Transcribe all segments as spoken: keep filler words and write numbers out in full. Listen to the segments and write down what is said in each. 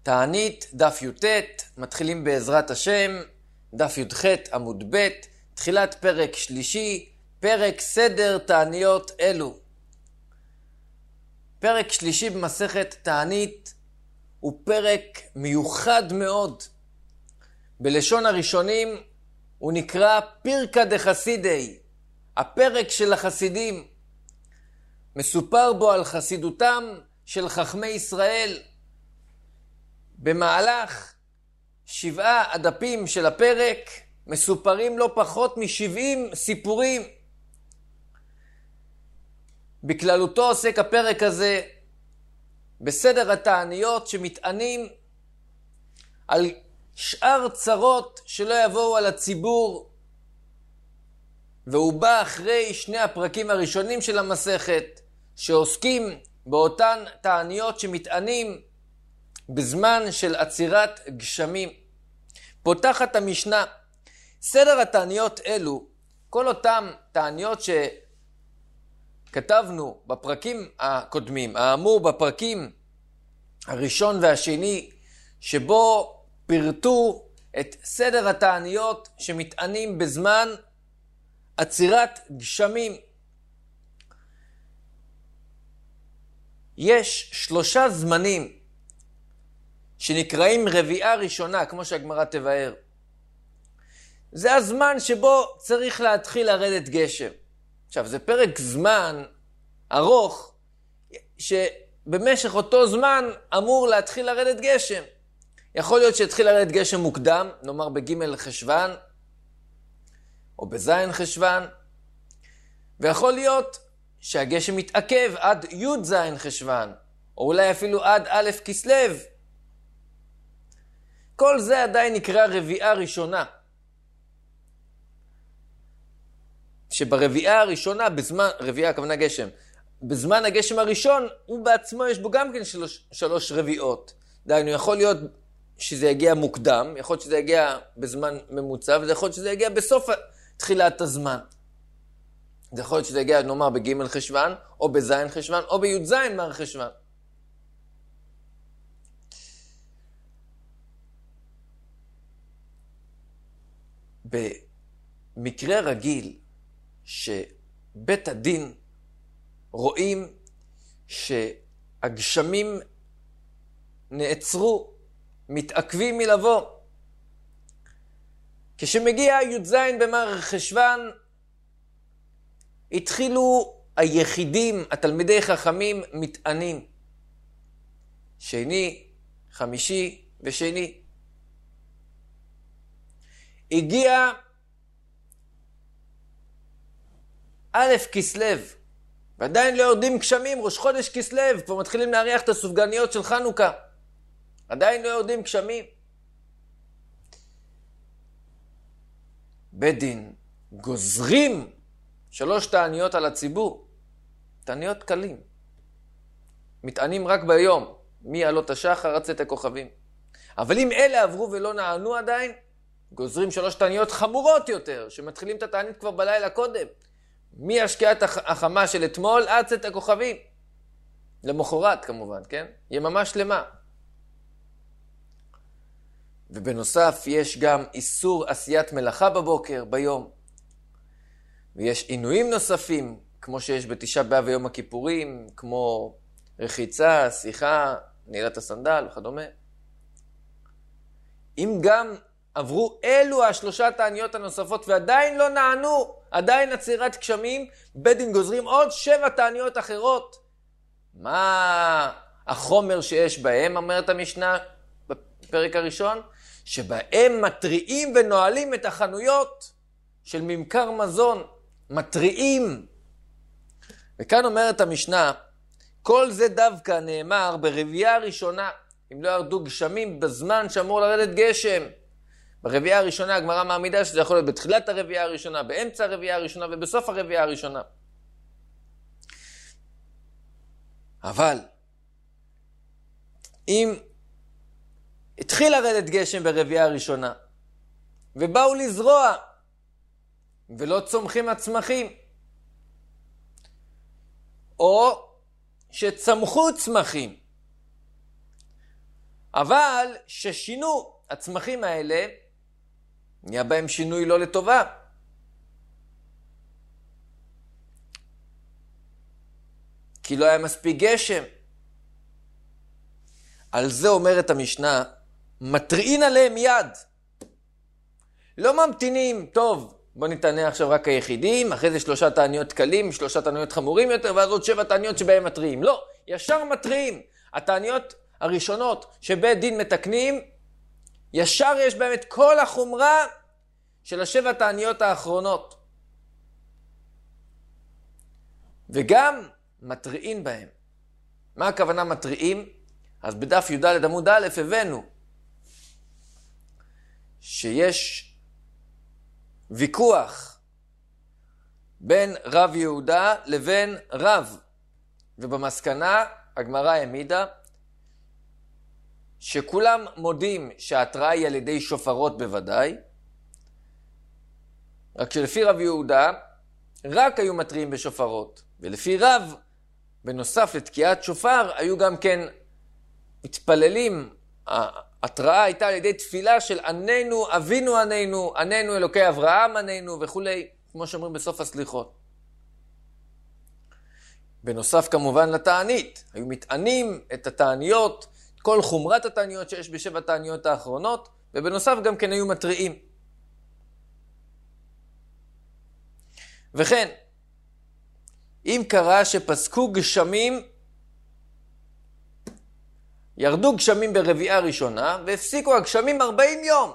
תענית דף י"ט, מתחילים בעזרת השם, דף י"ח עמוד ב', תחילת פרק שלישי, פרק סדר תעניות אלו. פרק שלישי במסכת תענית הוא פרק מיוחד מאוד. בלשון הראשונים הוא נקרא פירקא דחסידי, הפרק של החסידים. מסופר בו על חסידותם של חכמי ישראל. במהלך שבעה הדפים של הפרק מסופרים לא פחות מ-שבעים סיפורים. בכללותו עוסק הפרק הזה בסדר התעניות שמתענים על שאר צרות שלא יבואו על הציבור, והוא בא אחרי שני הפרקים הראשונים של המסכת שעוסקים באותן תעניות שמתענים בזמן של עצירת גשמים. פותחת המשנה, סדר התעניות אלו, כל אותם תעניות שכתבנו בפרקים הקודמים, האמור בפרקים הראשון והשני, שבו פירטו את סדר התעניות שמתענים בזמן עצירת גשמים. יש שלושה זמנים שנקראים רביעה ראשונה, כמו שהגמרא תבאר. זה הזמן שבו צריך להתחיל לרדת גשם. עכשיו, זה פרק זמן ארוך, שבמשך אותו זמן אמור להתחיל לרדת גשם. יכול להיות שהתחיל לרדת גשם מוקדם, נאמר בג' חשוון, או בזין חשוון, ויכול להיות שהגשם מתעכב עד י' זין חשוון, או אולי אפילו עד א' כסלו. כל זה עדיין נקרא רביעה ראשונה. שברביעה הראשונה, בזמן, רביעה הכוונה גשם, בזמן הגשם הראשון, הוא בעצמו יש בו גם כן שלוש, שלוש רביעות. דיינו, יכול להיות שזה יגיע מוקדם, יכול להיות שזה יגיע בזמן ממוצע, וזה יכול להיות שזה יגיע בסוף תחילת הזמן. זה יכול להיות שזה יגיע, נאמר, בג' חשוון, או בזין חשוון, או בי' זין מר חשוון. במקרה רגיל שבית הדין רואים שהגשמים נעצרו, מתעכבים מלבוא. כשמגיע י' זין במר חשוון, התחילו היחידים, התלמידי חכמים, מתענים. שני, חמישי ושני. הגיע א' כסלו, ועדיין לא יורדים גשמים, ראש חודש כסלו, כבר מתחילים להריח את הסופגניות של חנוכה. עדיין לא יורדים גשמים. בית דין גוזרים שלוש תעניות על הציבור, תעניות קלים. מתענים רק ביום, מעלות השחר עד צאת הכוכבים. אבל אם אלה עברו ולא נענו עדיין, גוזרים שלוש תעניות חמורות יותר, שמתחילים את התענית כבר בלילה קודם. מהשקיעת החמה של אתמול עד צאת הכוכבים. למחרת כמובן, כן? יממה שלמה. ובנוסף יש גם איסור עשיית מלאכה בבוקר, ביום. ויש עינויים נוספים, כמו שיש בתשעה באב ויום הכיפורים, כמו רחיצה, שיחה, נעילת הסנדל וכדומה. אם גם עברו אלו השלושה תעניות הנוספות ועדיין לא נענו, עדיין עצירת גשמים, בית דין גוזרים עוד שבע תעניות אחרות. מה החומר שיש בהם, אומרת המשנה בפרק הראשון? שבהם מטריעים ונועלים את החנויות של ממכר מזון. מטריעים. וכאן אומרת המשנה, כל זה דווקא נאמר ברביעה הראשונה, אם לא ירדו גשמים בזמן שאמור לרדת גשם. ברביעה הראשונה הגמרא מעמידה שזה יכול להיות בתחילת הרביעה הראשונה, באמצע הרביעה הראשונה ובסוף הרביעה הראשונה. אבל אם התחיל לרדת גשם ברביעה הראשונה ובאו לזרוע ולא צומחים הצמחים, או שצמחו צמחים אבל ששינו הצמחים האלה, נהיה בהם שינוי לא לטובה. כי לא היה מספיק גשם. על זה אומרת המשנה, מטריעין עליהם יד. לא ממתינים, טוב, בוא נתענה עכשיו רק היחידים, אחרי זה שלושה תעניות קלים, שלושה תעניות חמורים יותר, ואז עוד שבע תעניות שבהם מטריעים. לא, ישר מטריעים. התעניות הראשונות שבית דין מתקנים, ישר יש בהם את כל החומרה של השבע תעניות האחרונות. וגם מטריעים בהם. מה הכוונה מטריעים? אז בדף י"ד עמוד א' הבאנו שיש ויכוח בין רב יהודה לבין רב, ובמסקנה הגמרא העמידה שכולם מודים שההתראה היא על ידי שופרות בוודאי, רק שלפי רב יהודה רק היו מטריעים בשופרות, ולפי רב בנוסף לתקיעת שופר היו גם כן מתפללים. ההתראה הייתה על ידי תפילה של עננו אבינו עננו, עננו אלוקי אברהם עננו וכולי, כמו שאומרים בסוף הסליחות. בנוסף כמובן לתענית, היו מתענים את התעניות, כל חומרת התעניות שיש בשבע תעניות האחרונות, ובנוסף גם כן היו מטריעים. וכן, אם קרה שפסקו גשמים, ירדו גשמים ברביעה ראשונה, והפסיקו הגשמים ארבעים יום.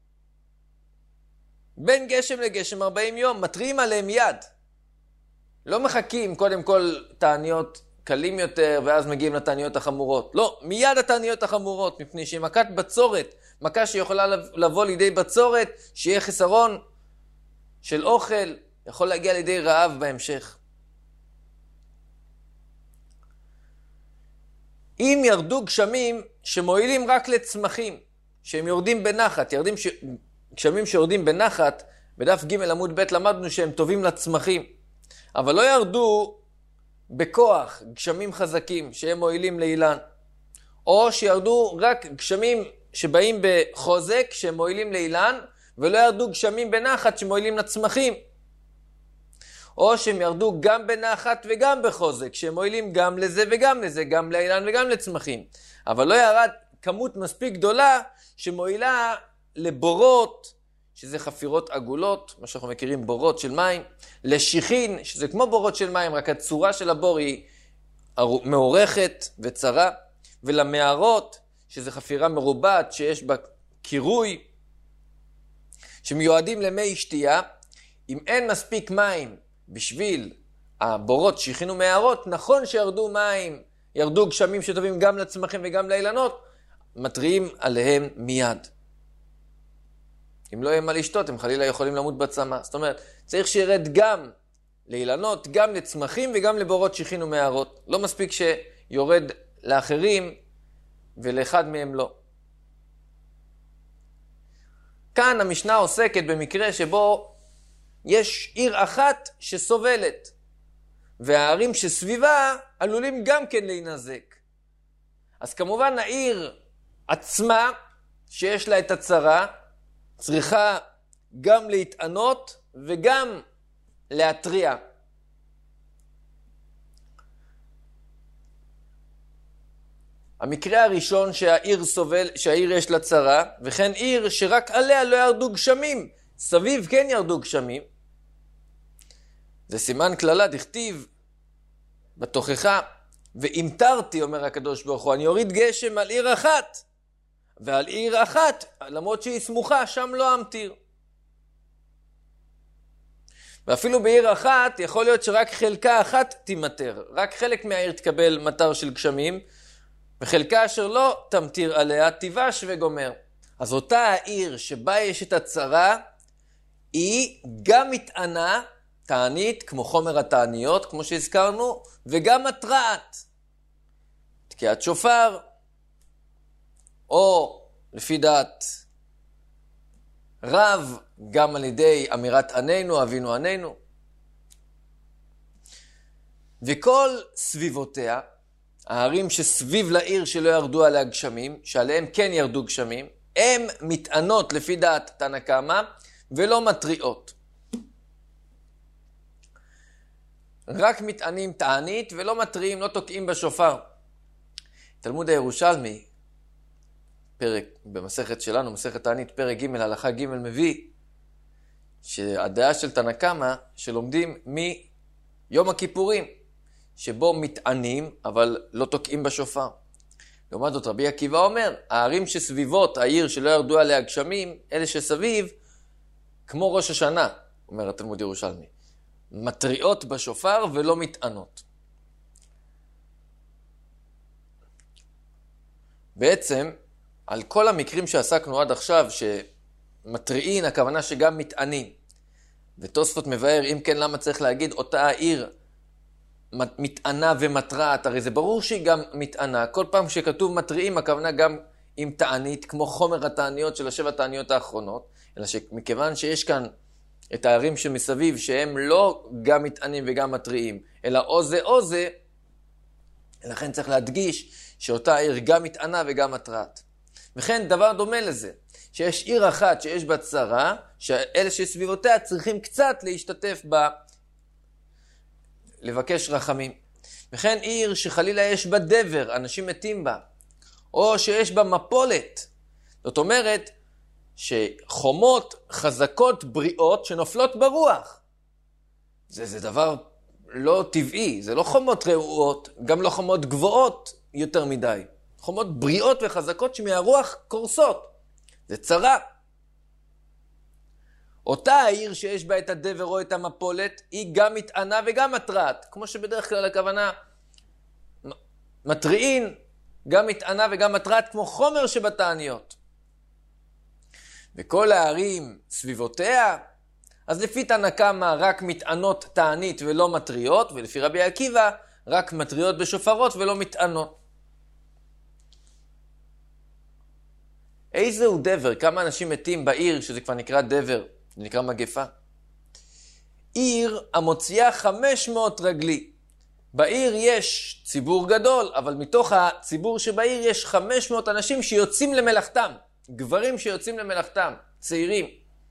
בין גשם לגשם ארבעים יום, מטריעים עליהם יד. לא מחכים קודם כל תעניות קלים יותר, ואז מגיעים לתעניות החמורות. לא, מיד התעניות החמורות, מפני שהיא מכת בצורת, מכה שיכולה לבוא לידי בצורת, שיהיה חיסרון של אוכל, יכול להגיע לידי רעב בהמשך. אם ירדו גשמים שמועילים רק לצמחים, שהם יורדים בנחת, ירדים ש... גשמים שיורדים בנחת, בדף ג' עמוד ב' למדנו שהם טובים לצמחים, אבל לא ירדו בכוח גשמים חזקים שהם מועילים לאילן, או שירדו רק גשמים שבאים בחוזק שהם מועילים לאילן, ולא ירדו גשמים בנחת שמועילים לצמחים, או שהם ירדו גם בנחת וגם בחוזק, שהם מועילים גם לזה וגם לזה, גם לאילן וגם לצמחים. אבל לא ירד כמות מספיק גדולה שמועילה לבורות, שזה חפירות עגולות, מה שאנחנו מכירים בורות של מים, לשיחין, שזה כמו בורות של מים, רק הצורה של הבור היא מעורכת וצרה, ולמערות, שזה חפירה מרובעת שיש בה קירוי, שמיועדים למי שתייה. אם אין מספיק מים בשביל הבורות שיכינו מערות, נכון שירדו מים, ירדו גשמים שטובים גם לצמחים וגם לאילנות, מטריעים עליהם מיד. אם לא יהיה מה לשתות, הם חלילה יכולים למות בצמא. זאת אומרת, צריך שירד גם לאילנות, גם לצמחים וגם לבורות שיכינו מערות. לא מספיק שיורד לאחרים ולאחד מהם לא. כאן המשנה עוסקת במקרה שבו יש עיר אחת שסובלת, והערים שסביבה עלולים גם כן להינזק. אז כמובן העיר עצמה, שיש לה את הצרה, צריכה גם להתענות וגם להטריע. המקרה הראשון שהעיר סובל, שהעיר יש לה צרה, וכן עיר שרק עליה לא ירדו גשמים, סביב כן ירדו גשמים. זה סימן כללה, דכתיב בתוכחה, ואמתרתי, אומר הקדוש ברוך הוא, אני אוריד גשם על עיר אחת, ועל עיר אחת, למרות שהיא סמוכה, שם לא אמתיר. ואפילו בעיר אחת, יכול להיות שרק חלקה אחת תימטר, רק חלק מהעיר תקבל מטר של גשמים, וחלקה אשר לא תמטיר עליה, תיבש וגומר. אז אותה העיר שבה יש את הצרה, היא גם מתענה, תענית, כמו חומר התעניות, כמו שהזכרנו, וגם מטרעת. תקיעת שופר, או לפי דעת רב, גם על ידי אמירת עננו, אבינו עננו. וכל סביבותיה, הערים שסביב לעיר שלא ירדו עליה גשמים, שעליהם כן ירדו גשמים, הם מטענות לפי דעת תנא קמא ולא מטריעות. רק מטענים תענית ולא מטריעים, לא תוקעים בשופר. תלמוד הירושלמי, פרק במסכת שלנו, מסכת תענית, פרק ג' הלכה ג' מביא, שהדעה של תנא קמא שלומדים מיום הכיפורים, שבו מטענים אבל לא תוקעים בשופר. לעומת זאת רבי עקיבא אומר, הערים שסביבות העיר שלא ירדו עליה גשמים, אלה שסביב, כמו ראש השנה, אומר התלמוד ירושלמי, מטריעות בשופר ולא מטענות. בעצם, על כל המקרים שעסקנו עד עכשיו, שמטריעין, הכוונה שגם מטענים. ותוספות מבאר, אם כן, למה צריך להגיד אותה העיר מטענה ומטרעת, הרי זה ברור שהיא גם מטענה. כל פעם שכתוב מטריעים, הכוונה גם עם תענית, כמו חומר התעניות של השבע תעניות האחרונות, אלא שמכיוון שיש כאן את הערים שמסביב, שהם לא גם מטענים וגם מטריעים, אלא או זה או זה, לכן צריך להדגיש שאותה עיר גם מטענה וגם מטרעת. וכן דבר דומה לזה, שיש עיר אחת שיש בה צרה, שאלה שסביבותיה צריכים קצת להשתתף בה, לבקש רחמים. וכן עיר שחלילה יש בה דבר, אנשים מתים בה, או שיש בה מפולת. זאת אומרת שחומות חזקות בריאות שנופלות ברוח. זה, זה דבר לא טבעי, זה לא חומות רעועות, גם לא חומות גבוהות יותר מדי. חומות בריאות וחזקות שמהרוח קורסות. זה צרה. אותה העיר שיש בה את הדבר או את המפולת, היא גם מטענה וגם מטרעת. כמו שבדרך כלל הכוונה, מטריעין, גם מטענה וגם מטרעת, כמו חומר שבתעניות. וכל הערים סביבותיה, אז לפי תנא קמא רק מטענות תענית ולא מטריעות, ולפי רבי עקיבא רק מטריעות בשופרות ולא מטענות. איזה הוא דבר? כמה אנשים מתים בעיר שזה כבר נקרא דבר, זה נקרא מגפה. עיר המוציאה חמש מאות רגלי. בעיר יש ציבור גדול, אבל מתוך הציבור שבעיר יש חמש מאות אנשים שיוצאים למלאכתם. גברים שיוצאים למלאכתם, צעירים.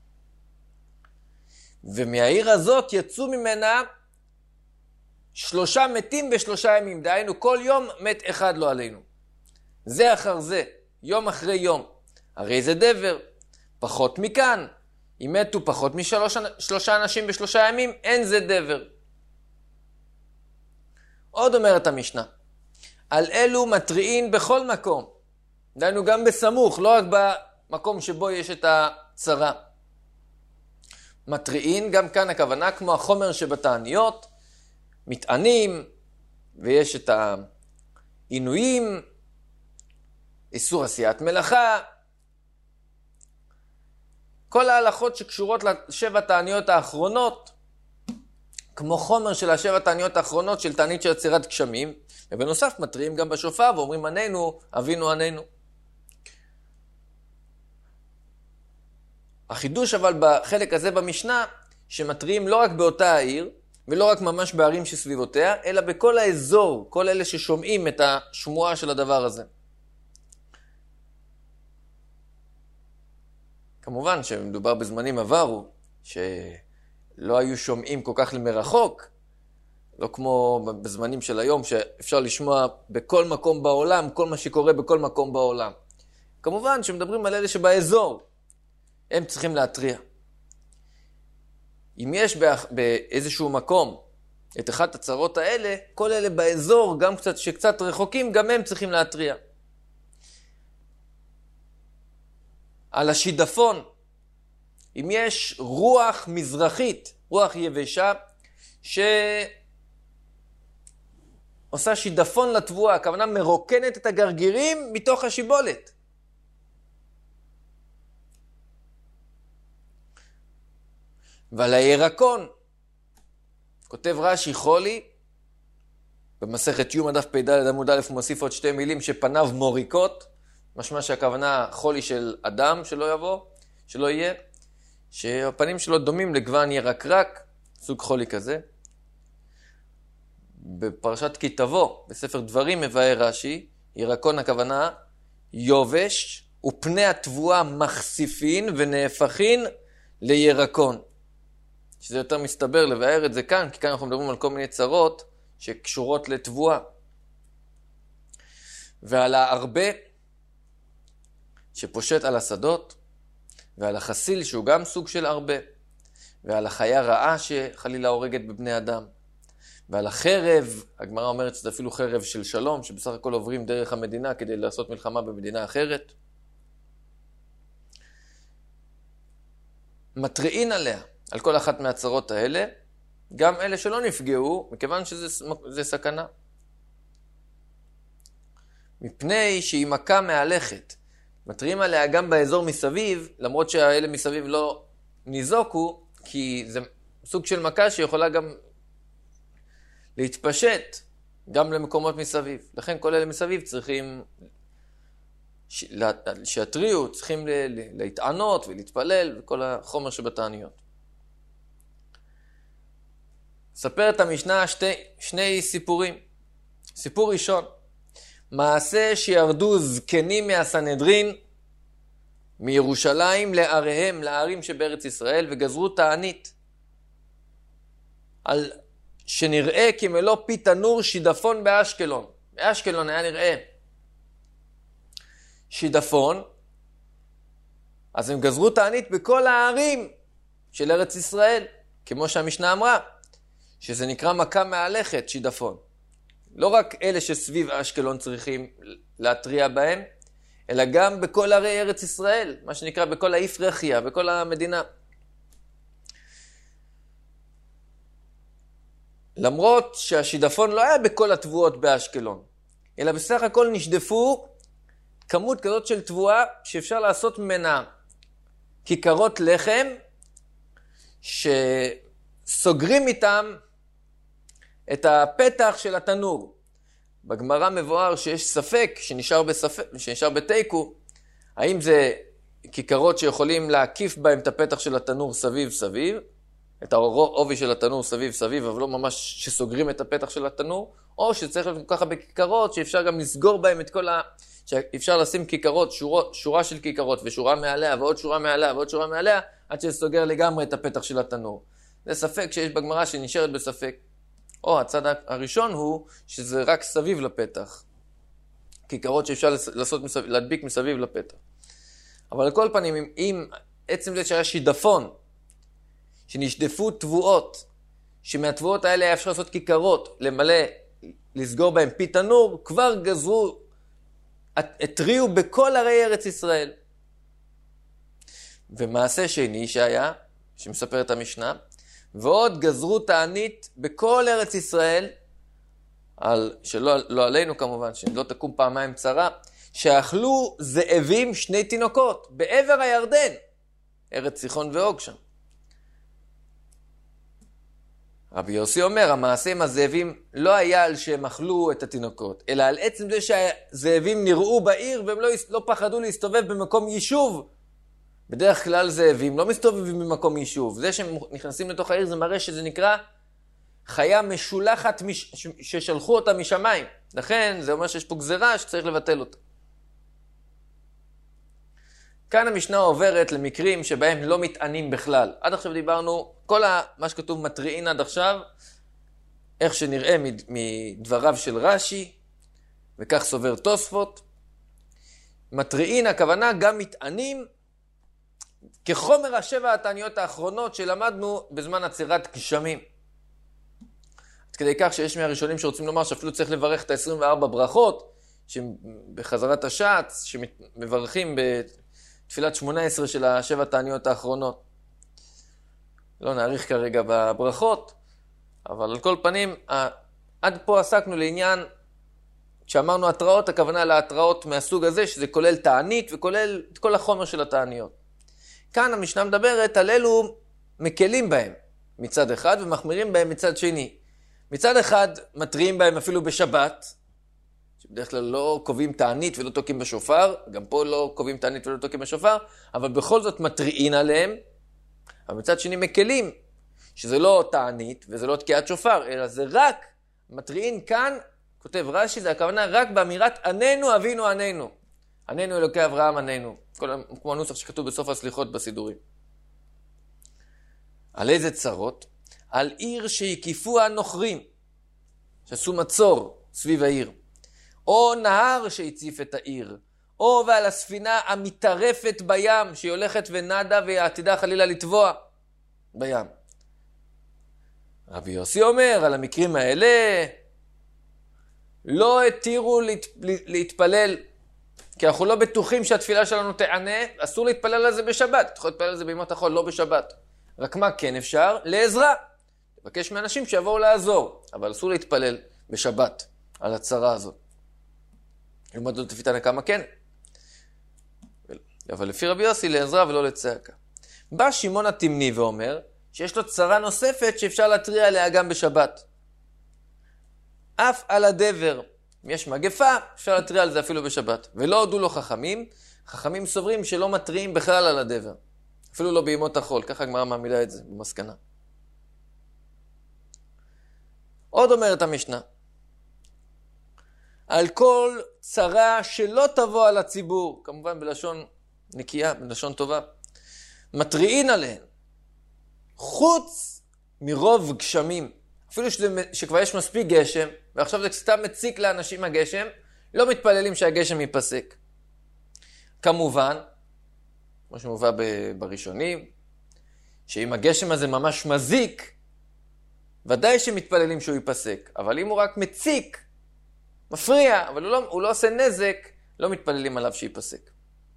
ומהעיר הזאת יצאו ממנה שלושה מתים בשלושה ימים. דהיינו, כל יום מת אחד לא עלינו. זה אחר זה, יום אחרי יום. הרי זה דבר. פחות מכאן. אם מתו פחות משלושה אנשים בשלושה ימים, אין זה דבר. עוד אומרת המשנה. על אלו מטריעין בכל מקום. דהיינו גם בסמוך, לא רק במקום שבו יש את הצרה. מטריעין, גם כאן הכוונה, כמו החומר שבתעניות, מטענים, ויש את העינויים, איסור עשיית מלאכה, כל ההלכות שקשורות לשבע תעניות האחרונות, כמו חומר של השבע תעניות האחרונות של תענית של עצירת גשמים, ובנוסף מטריעים גם בשופר ואומרים עננו, אבינו עננו. החידוש אבל בחלק הזה במשנה, שמטריעים לא רק באותה העיר, ולא רק ממש בערים שסביבותיה, אלא בכל האזור, כל אלה ששומעים את השמועה של הדבר הזה. כמובן שמדובר בזמנים עברו, שלא היו שומעים כל כך למרחוק, לא כמו בזמנים של היום, שאפשר לשמוע בכל מקום בעולם, כל מה שקורה בכל מקום בעולם. כמובן שמדברים על אלה שבאזור, הם צריכים להתריע. אם יש באיזשהו מקום את אחת הצרות האלה, כל אלה באזור, גם קצת, שקצת רחוקים, גם הם צריכים להתריע. על השידפון, אם יש רוח מזרחית, רוח יבשה, שעושה שידפון לתבואה, הכוונה מרוקנת את הגרגירים מתוך השיבולת. ועל הירקון, כותב רש"י חולי, במסכת יום הדף פ"ד עמוד א' מוסיף עוד שתי מילים שפניו מוריקות, משמע שהכוונה חולי של אדם שלא יבוא, שלא יהיה, שהפנים שלו דומים לגוון ירקרק, סוג חולי כזה. בפרשת כי תבוא, בספר דברים מבאר רש"י, ירקון הכוונה, יובש, ופני התבואה מחשיפין ונהפכין לירקון. שזה יותר מסתבר לבאר את זה כאן, כי כאן אנחנו מדברים על כל מיני צרות שקשורות לתבואה. ועל ההרבה שפושט על השדות, ועל החסיל שהוא גם סוג של הרבה, ועל החיה רעה שחלילה הורגת בבני אדם, ועל החרב, הגמרא אומרת שזה אפילו חרב של שלום, שבסך הכל עוברים דרך המדינה כדי לעשות מלחמה במדינה אחרת. מטריעין עליה, על כל אחת מהצרות האלה, גם אלה שלא נפגעו, מכיוון שזה סכנה. מפני שהיא מכה מהלכת. מטריעים עליה גם באזור מסביב, למרות שהאלה מסביב לא ניזוקו, כי זה סוג של מכה שיכולה גם להתפשט גם למקומות מסביב. לכן כל אלה מסביב צריכים שיטריעו, צריכים להתענות ולהתפלל וכל החומר שבתעניות. ספר את המשנה שתי, שני סיפורים. סיפור ראשון, מעשה שירדו זקנים מהסנהדרין מירושלים לעריהם, לערים שבארץ ישראל, וגזרו תענית על שנראה כמלוא פי תנור שידפון באשקלון. באשקלון היה נראה שידפון, אז הם גזרו תענית בכל הערים של ארץ ישראל, כמו שהמשנה אמרה, שזה נקרא מכה מהלכת, שידפון. לא רק אלה שסביב אשקלון צריכים להטריע בהם, אלא גם בכל ערי ארץ ישראל, מה שנקרא בכל האיפרחיה, בכל המדינה. למרות שהשידפון לא היה בכל התבואות באשקלון, אלא בסך הכל נשדפו כמות כזאת של תבואה שאפשר לעשות ממנה כיכרות לחם, שסוגרים איתם את הפתח של התנור. בגמרא מבואר שיש ספק, שנשאר, בספק, שנשאר בתיקו, האם זה כיכרות שיכולים להקיף בהם את הפתח של התנור סביב סביב, את העובי של התנור סביב סביב, אבל לא ממש שסוגרים את הפתח של התנור, או שצריך להיות כל כך הרבה כיכרות שאפשר גם לסגור בהם את כל ה... שאפשר לשים כיכרות, שורה, שורה של כיכרות, ושורה מעליה, ועוד שורה מעליה, ועוד שורה מעליה, עד שסוגר לגמרי את הפתח של התנור. זה ספק שיש בגמרא שנשארת בספק. או הצד הראשון הוא שזה רק סביב לפתח. כיכרות שאפשר לעשות מסביב, להדביק מסביב לפתח. אבל על כל פנים, אם, אם עצם זה שהיה שידפון, שנשדפו תבואות, שמהתבואות האלה היה אפשר לעשות כיכרות, למלא, לסגור בהם פי תנור, כבר גזרו, התריעו בכל ערי ארץ ישראל. ומעשה שני שהיה, שמספר את המשנה, ועוד גזרו תענית בכל ארץ ישראל, על, שלא לא עלינו כמובן, שלא תקום פעמיים צרה, שאכלו זאבים שני תינוקות, בעבר הירדן, ארץ סיחון ואוג שם. רבי יוסי אומר, המעשה עם הזאבים לא היה על שהם אכלו את התינוקות, אלא על עצם זה שהזאבים נראו בעיר, והם לא, לא פחדו להסתובב במקום יישוב. בדרך כלל זאבים לא מסתובבים במקום יישוב. זה שהם נכנסים לתוך העיר זה מראה שזה נקרא חיה משולחת מש... ששלחו אותה משמיים. לכן זה אומר שיש פה גזרה שצריך לבטל אותה. כאן המשנה עוברת למקרים שבהם לא מתענים בכלל. עד עכשיו דיברנו, כל מה שכתוב מטריעין עד עכשיו, איך שנראה מדבריו של רש"י, וכך סובר תוספות. מטריעין הכוונה גם מתענים, כחומר השבע התעניות האחרונות שלמדנו בזמן עצירת גשמים. עד כדי כך שיש מהראשונים שרוצים לומר שאפילו צריך לברך את ה-עשרים וארבע ברכות, שבחזרת השעץ, שמברכים בתפילת שמונה עשרה של השבע התעניות האחרונות. לא נאריך כרגע בברכות, אבל על כל פנים, עד פה עסקנו לעניין, כשאמרנו התראות, הכוונה להתראות מהסוג הזה, שזה כולל תענית וכולל את כל החומר של התעניות. כאן המשנה מדברת על אלו מקלים בהם מצד אחד ומחמירים בהם מצד שני. מצד אחד מטריעים בהם אפילו בשבת, שבדרך כלל לא קובעים תענית ולא תוקים בשופר, גם פה לא קובעים תענית ולא תוקים בשופר, אבל בכל זאת מטריעין עליהם, אבל מצד שני מקלים, שזה לא תענית וזה לא תקיעת שופר, אלא זה רק מתריעין כאן, כותב רש"י, זה הכוונה רק באמירת עננו אבינו עננו. עננו אלוקי אברהם עננו. כמו הנוסח שכתוב בסוף הסליחות בסידורים. על איזה צרות? על עיר שהקיפו הנוכרים, שעשו מצור סביב העיר. או נהר שהציף את העיר. או ועל הספינה המתערפת בים, שהיא הולכת ונדה ועתידה חלילה לטבוע בים. רבי יוסי אומר, על המקרים האלה, לא התירו להת... להתפלל, כי אנחנו לא בטוחים שהתפילה שלנו תענה, אסור להתפלל על זה בשבת. אתה יכול להתפלל על זה בימות החול, לא בשבת. רק מה כן אפשר? לעזרה. תבקש מאנשים שיבואו לעזור, אבל אסור להתפלל בשבת על הצרה הזאת. לעומת זאת לפי תנא קמא כן. אבל לפי רבי יוסי לעזרה ולא לצעקה. בא שמעון התמני ואומר שיש לו צרה נוספת שאפשר להטריע עליה גם בשבת. אף על הדבר. אם יש מגפה, אפשר להטריע על זה אפילו בשבת. ולא הודו לו חכמים. חכמים סוברים שלא מטריעים בכלל על הדבר. אפילו לא בימות החול. ככה הגמרא מעמידה את זה במסקנה. עוד אומרת המשנה. על כל צרה שלא תבוא על הציבור, כמובן בלשון נקייה, בלשון טובה, מטריעין עליהן, חוץ מרוב גשמים. אפילו שזה, שכבר יש מספיק גשם, ועכשיו זה סתם מציק לאנשים הגשם, לא מתפללים שהגשם ייפסק. כמובן, כמו שמובא בראשונים, שאם הגשם הזה ממש מזיק, ודאי שמתפללים שהוא ייפסק. אבל אם הוא רק מציק, מפריע, אבל הוא לא, הוא לא עושה נזק, לא מתפללים עליו שיפסק.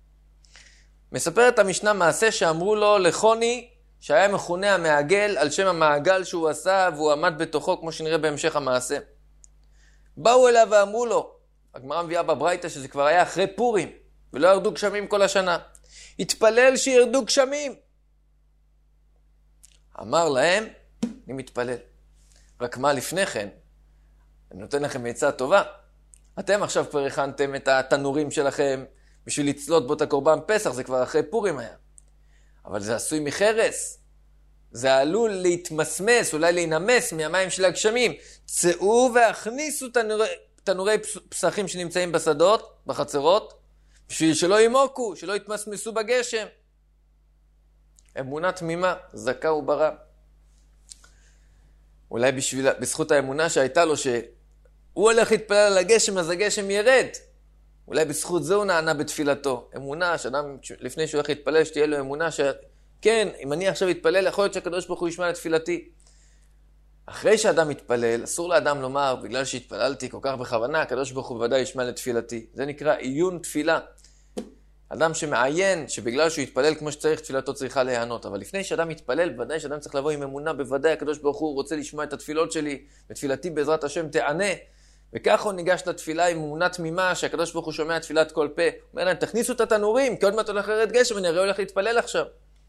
מספרת המשנה מעשה שאמרו לו לחוני, שהיה מכונה המעגל על שם המעגל שהוא עשה, והוא עמד בתוכו, כמו שנראה בהמשך המעשה. באו אליו ואמרו לו, הגמרא מביאה בברייתא שזה כבר היה אחרי פורים, ולא ירדו גשמים כל השנה. התפלל שירדו גשמים. אמר להם, אני מתפלל. רק מה לפני כן? אני נותן לכם עצה טובה. אתם עכשיו כבר הכנתם את התנורים שלכם בשביל לצלות בו את הקורבן פסח, זה כבר אחרי פורים היה. אבל זה עשוי מחרס. זה עלול להתמסמס, אולי להינמס מהמים של הגשמים. צאו והכניסו תנורי, תנורי פסחים שנמצאים בשדות, בחצרות, בשביל שלא ימוקו, שלא יתמסמסו בגשם. אמונה תמימה, זכה וברא. אולי בשביל, בזכות האמונה שהייתה לו שהוא הולך להתפלל על הגשם, אז הגשם ירד. אולי בזכות זה הוא נענה בתפילתו. אמונה, שאדם לפני שהוא הולך להתפלל, שתהיה לו אמונה שכן, אם אני עכשיו אתפלל, יכול להיות שהקדוש ברוך הוא ישמע לתפילתי. אחרי שאדם מתפלל, אסור לאדם לומר, בגלל שהתפללתי כל כך בכוונה, הקדוש ברוך הוא בוודאי ישמע לתפילתי. זה נקרא עיון תפילה. אדם שמעיין, שבגלל שהוא יתפלל כמו שצריך, תפילתו צריכה להיענות. אבל לפני שאדם יתפלל, בוודאי שאדם צריך לבוא עם אמונה, בוודאי הקדוש ברוך הוא רוצה לשמוע את התפילות שלי, ותפילתי בעזרת השם תענה. וכך הוא ניגש לתפילה עם אמונה תמימה, שהקדוש ברוך הוא שומע תפילת כל פה. הוא אומר להם, תכניסו את התנורים, כי עוד מעט הולך לרד גשם, ואני הרי הולך להתפלל עכשיו.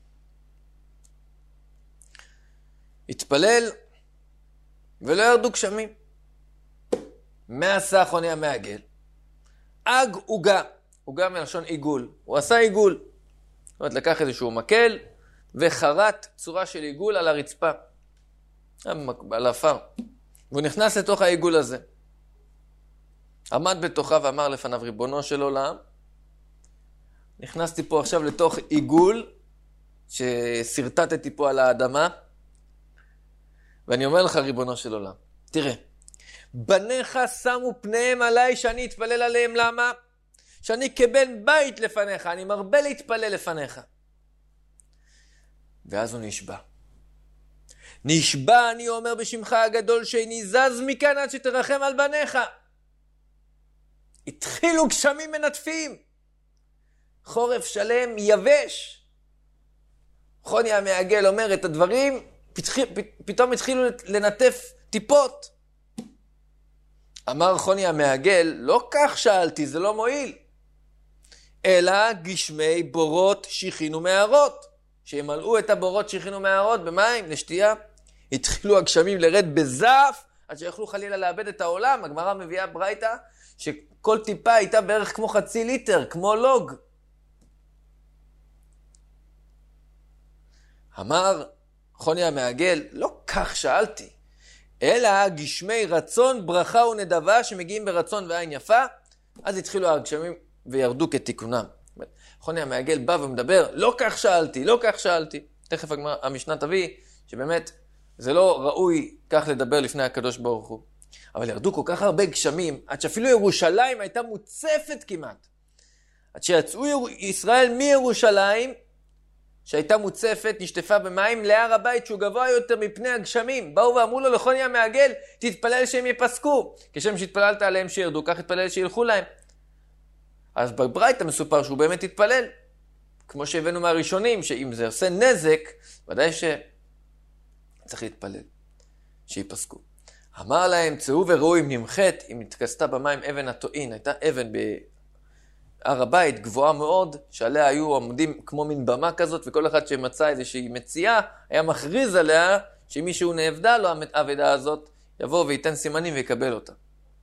התפלל, ולא ירדו גשמים. מה עשה חוני המעגל? אג עוגה. עוגה מלשון עיגול. הוא עשה עיגול. זאת אומרת, לקח איזשהו מקל, וחרט צורה של עיגול על הרצפה. על האפר. והוא נכנס לתוך העיגול הזה. עמד בתוכה ואמר לפניו, ריבונו של עולם, נכנסתי פה עכשיו לתוך עיגול, שסרטטתי פה על האדמה, ואני אומר לך, ריבונו של עולם, תראה, בניך שמו פניהם עליי שאני אתפלל עליהם, למה? שאני כבן בית לפניך, אני מרבה להתפלל לפניך. ואז הוא נשבע. נשבע, אני אומר בשמך הגדול, שאיני זז מכאן עד שתרחם על בניך. התחילו גשמים מנטפים. חורף שלם יבש. חוני המעגל אומר את הדברים, פתאום התחילו לנטף טיפות. אמר חוני המעגל, לא כך שאלתי, זה לא מועיל. אלא גשמי בורות שיכינו מערות. שימלאו את הבורות שיכינו מערות במים, לשתייה. התחילו הגשמים לרד בזף, עד שיוכלו חלילה לאבד את העולם. הגמרא מביאה ברייתא, שכל טיפה הייתה בערך כמו חצי ליטר, כמו לוג. אמר חוני המעגל, לא כך שאלתי, אלא גשמי רצון, ברכה ונדבה שמגיעים ברצון ועין יפה, אז התחילו הגשמים וירדו כתיקונם. חוני המעגל בא ומדבר, לא כך שאלתי, לא כך שאלתי. תכף המשנה תביא שבאמת זה לא ראוי כך לדבר לפני הקדוש ברוך הוא. אבל ירדו כל כך הרבה גשמים, עד שאפילו ירושלים הייתה מוצפת כמעט. עד שיצאו ישראל מירושלים, שהייתה מוצפת, נשטפה במים להר הבית שהוא גבוה יותר מפני הגשמים. באו ואמרו לו לחוני המעגל, תתפלל שהם יפסקו. כשם שהתפללת עליהם שירדו, כך התפלל שילכו להם. אז בברייתא מסופר שהוא באמת התפלל. כמו שהבאנו מהראשונים, שאם זה עושה נזק, ודאי שצריך להתפלל, שיפסקו. אמר להם, צאו וראו אם נמחת, אם התכסתה במים אבן הטועין. הייתה אבן בהר הבית גבוהה מאוד, שעליה היו עמודים כמו מין במה כזאת, וכל אחד שמצא איזושהי מציאה, היה מכריז עליה, שמישהו נאבדה לו האבדה הזאת, יבוא וייתן סימנים ויקבל אותה.